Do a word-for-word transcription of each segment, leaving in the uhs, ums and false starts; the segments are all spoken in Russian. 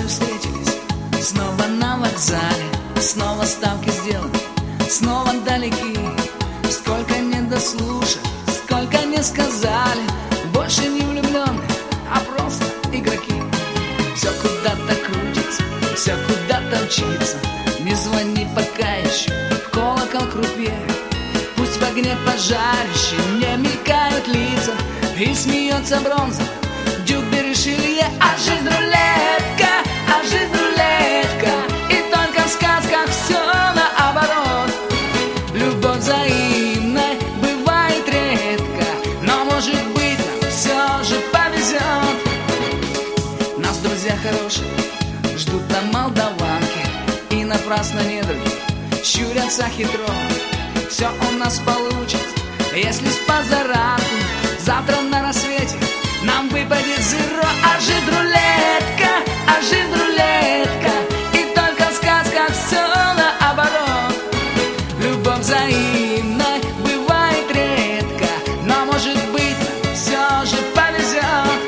тобой встретились, снова на вокзале, снова ставки сделаны, снова далеки. Сколько не дослушали, сколько не сказали, больше не влюбленные, а просто игроки. Все куда-то крутится, все куда-то мчится. Не звони пока еще в колокол крупье. Пусть в огне пожарищем не мелькают лица, и смеется бронза дюк де Ришелье. А жизнь рулетка, а жизнь рулетка, и только в сказках все наоборот. Любовь взаимной бывает редко, но может быть нам все же повезет. Нас друзья хорошие ждут на Молдаванке, и напрасно недруги щурятся хитро. Все у нас получится, если с позаранку завтра на рассвете нам выпадет зеро. А жизнь рулетка, а жизнь рулетка, и только в сказках все наоборот. Любовь взаимной бывает редко, но может быть нам все же повезет.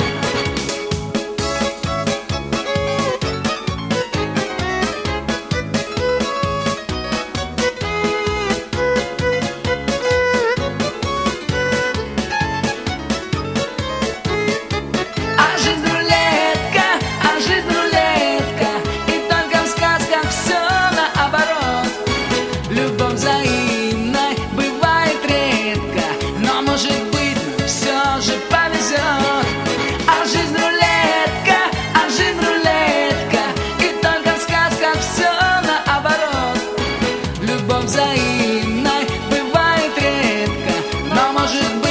Взаимной бывает редко, но может быть нам все же повезет. А жизнь рулетка, а жизнь рулетка, и только в сказках все наоборот. Любовь взаимной бывает редко, но может быть